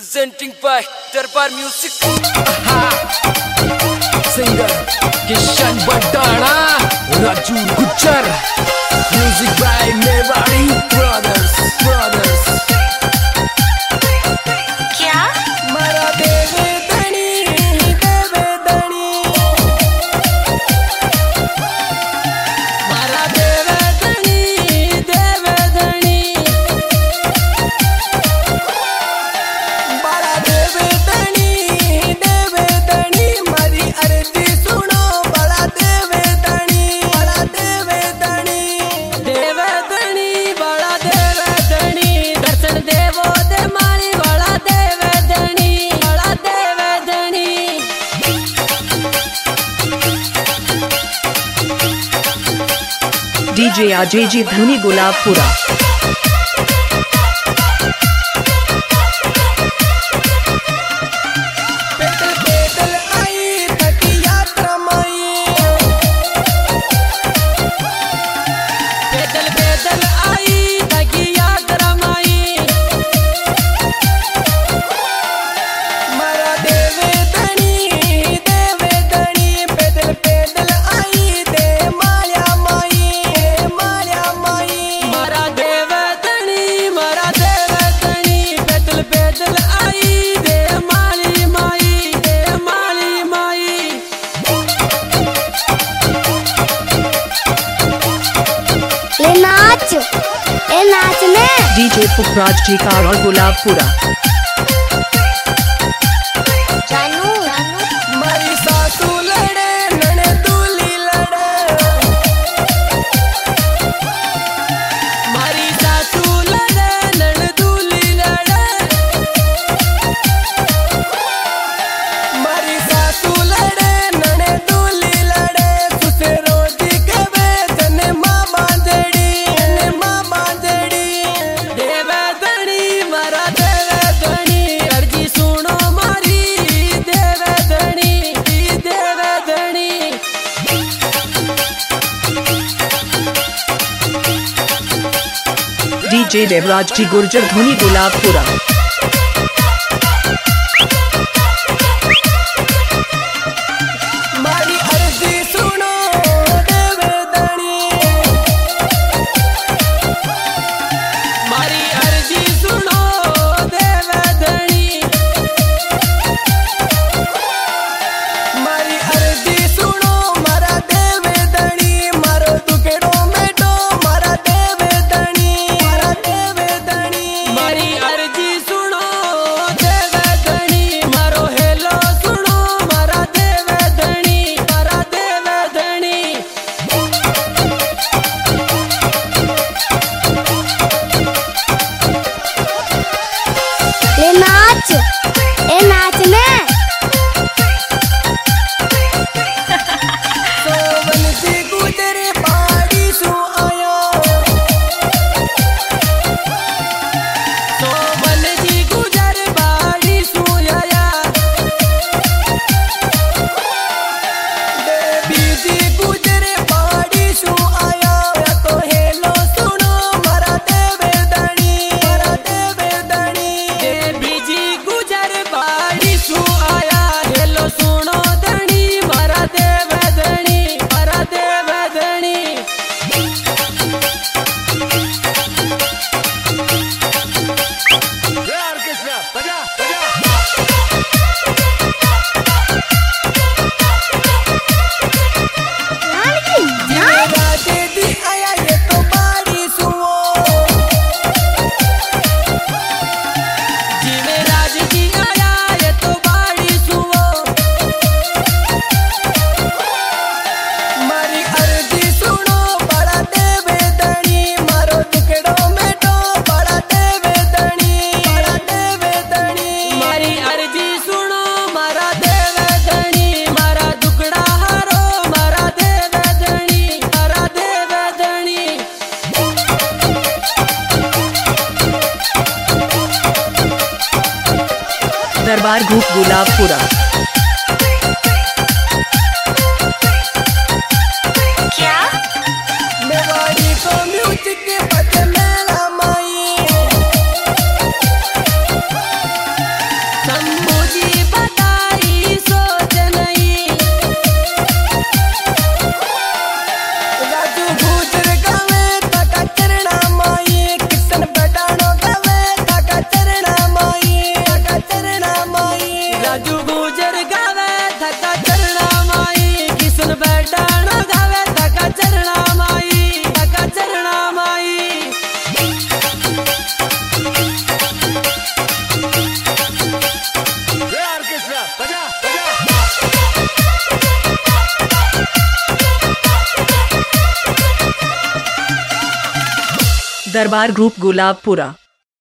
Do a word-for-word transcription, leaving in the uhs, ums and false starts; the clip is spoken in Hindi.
presenting by Darbar Music. Singer Kishan Badana, Raju Gujjar. Music by Mewari Brothers. Brothers. क्या मरा देवे दनी देवे दनी मरा देवे दनी देवे दनी बड़ा देवे दनी देवे दनी मरी अर्जी सुनो बड़ा देवे दनी बड़ा देवे दनी देवे दनी बड़ा देवे दनी दर्शन देवो दे मारी बड़ा देवे दनी बड़ा देवे दनी डीजे अजय जी धुनी गुलाबपुरा। पैदल पैदल आई थकी यात्रा माई पैदल पैदल आई थकी यात्रा माई मरा देवे दनी देवे दनी पैदल पैदल आई दे माया माई माया माई मरा देवे दनी मरा देवे दनी पैदल पैदल आई दे माली माई दे माली माई ले नाच ए नाचने डीजे पुखराज जी का और गुलाबपुरा। जानू मारी सासू लड़े नने दूली लड़े मारी सासू लड़े नने दूली लड़े मारी सासू लड़े नने दूली लड़े सुसे रोजी के वे जने माँ बांधड़ी जने माँ बांधड़ी देवे दनी मरा देवे दनी अर्जी सुनो मारी देवे दनी देवे दनी डीजे देवराज जी गुर्जर धुनी गुलाबपुरा। मारी अर्जी सुनो देवे दनी मारी अर्जी सुनो देवे दनी मारी अर्जी सुनो मारा देवे दनी मारो दुकेड़ो मेटो मारा देवे दनी मारा देवे दनी मारी अर्जी सुनो देवे दनी मारो हेलो सुनो मारा देवे दनी मारा देवे दनी ले नाच ए नाचने सोवन सी गुजरे पहाड़ी सु आयो सोवन जी गुजर पहाड़ी सु आया देवी जी गुजरे पहाड़ी सु आया या तो हेलो सुनो मरा देवे दनी मरा देवे दनी देवी जी गुजर पहाड़ी सु आया हेलो सुनो दनी मरा देवे दनी मरा देवे दनी राजे दी आया ये तो बाड़ी सुओ जीवे राज जी आया ये तो बाड़ी सुओ मारी अर्जी सुनो बड़ा देवे दनी मारो टुकड़ो मेटो बड़ा देवे दनी बड़ा देवे दनी मारी अर्जी सुनो मारा देवे दनी मारा दुकड़ा हारो मारा देवे दनी मारा देवे दनी दरबार घूप गुलाबपुरा। क्या मेवाड़ी को म्यूजिक के बदले मेला माई लटाणा गावे तका चरणा माई तका चरणा माई दरबार ग्रुप गुलाबपुरा।